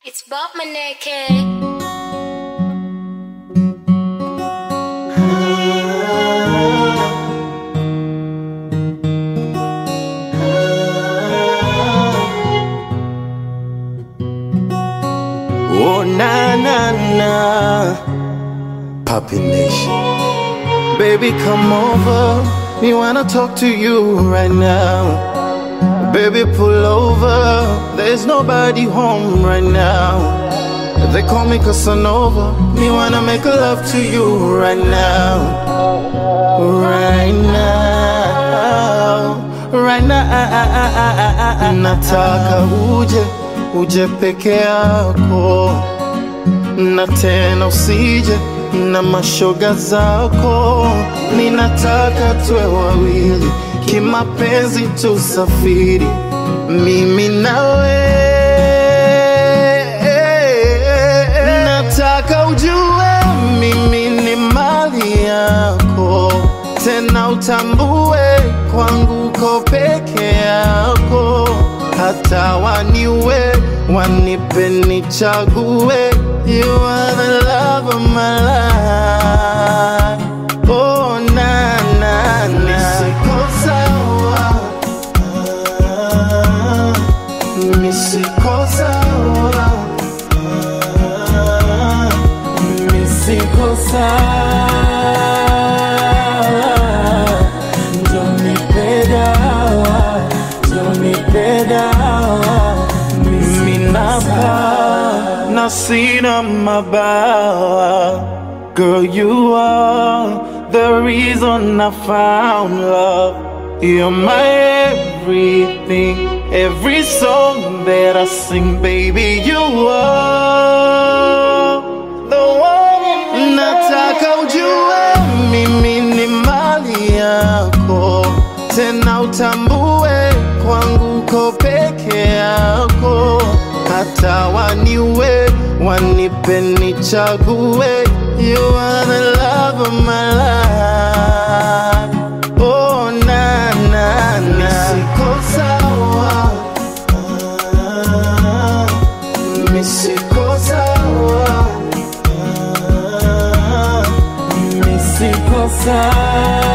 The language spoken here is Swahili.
It's Bob Maneke. Oh na na na, Papi Nation. Baby, come over. Me wanna talk to you right now. Baby, pull over. There's nobody home right now. They call me Casanova. Me wanna make love to you right now. Right now. Right now. Nataka uje peke yako, na tena usije na mashoga zako. Ninataka tuwe wawili kimapenzi, tusafiri mimi nawe. Nataka ujue mimi ni mali yako, tena utambue kwangu uko peke yako. Hata waniwe wanipe nichague, you are the love of my life. Oh na na na, nisiko sawa, nisiko sawa, nisiko sawa. Sina mabawa. Girl, you are the reason I found love. You're my everything. Every song that I sing, baby, you are the one. Nataka ujue mimi ni mali yako, tena utambue kwangu uko peke yako. Hata waniwe wanipe nichague, you are the love of my life. Oh na na na, nisiko sawa, nisiko sawa, nisiko sawa.